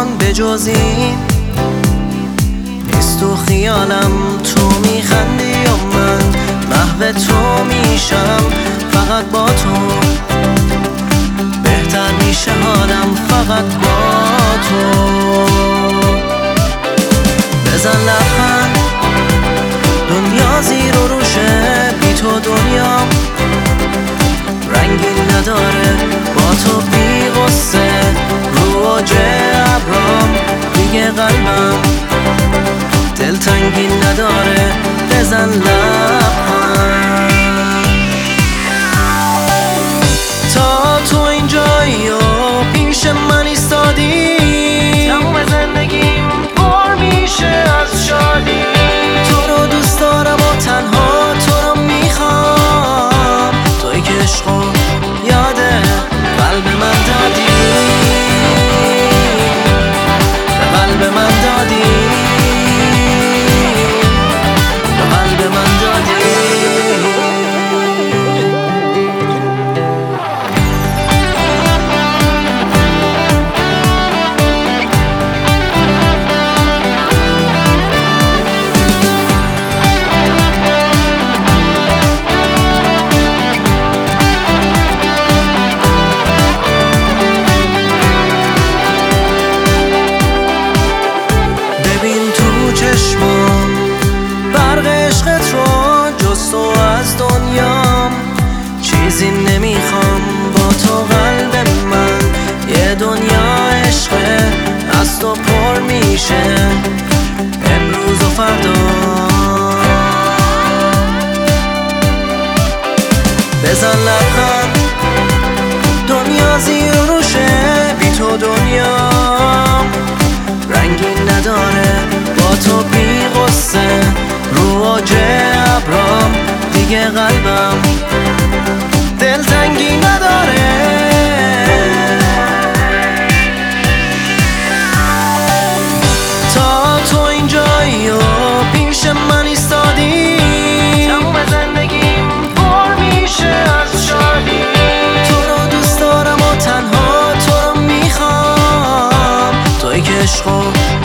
جهان به جز این نیست تو خیالم. تو میخندی و من محو تو میشم، فقط با تو بهتر میشه حالم، فقط با تو. بزن لبخند، دنیا زیر و روشه، بی تو دنیام رنگی نداره. با تو بی غصه رو اوج ابرام، دیگه قلبم دلتنگی نداره. بزن لبخند، تا تو اینجایی و پیش من ایستادی، تموم زندگیم پر میشه از شادی. تو رو دوست دارم و تنها تو رو میخوام، توی که عشقو یاده قلب من دادی، به قلب من دادی، به قلب من دادی. چشمام برق عشقت رو، جز تو از دنیام چیزی نمیخوام. با تو قلب من یه دنیا عشقه، از تو پر میشه امروز و فردا. بزن لبخند، دنیا زیر و روشه، بی تو دنیام رنگی نداره. با تو بی غصه رو اوج ابرام، دیگه قلبم دلتنگی نداره. تا تو اینجایی و پیش من ایستادی، تموم زندگیم پر میشه از شادی. تو رو دوست دارم و تنها تو رو میخوام، توی که عشقو